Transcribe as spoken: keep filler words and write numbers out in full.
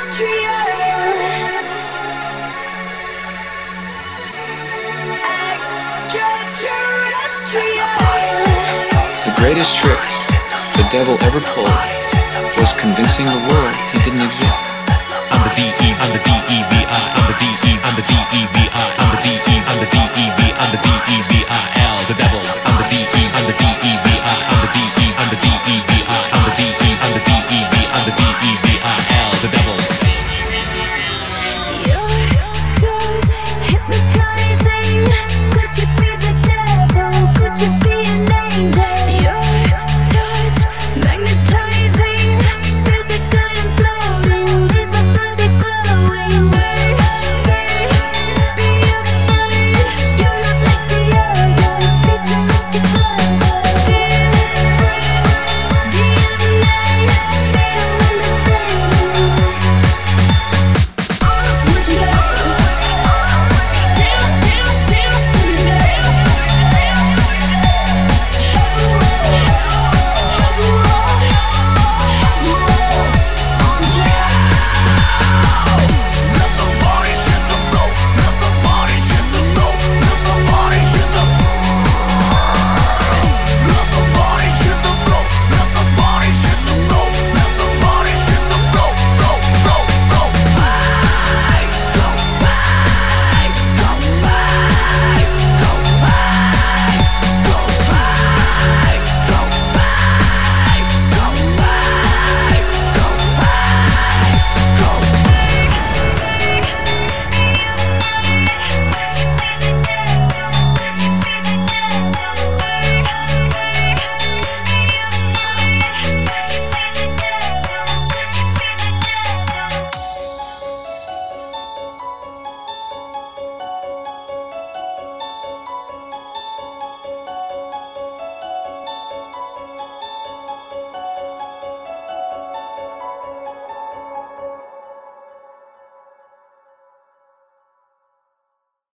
The greatest trick the devil ever pulled was convincing the world he didn't exist. I'm the D E, I'm the D E V I, I'm the D E, I'm the D E V I, I'm the D E, I'm the D E V, I'm the D E V I L, the devil. I'm the D E, I'm the D E V I, I'm the D E, I'm the D E V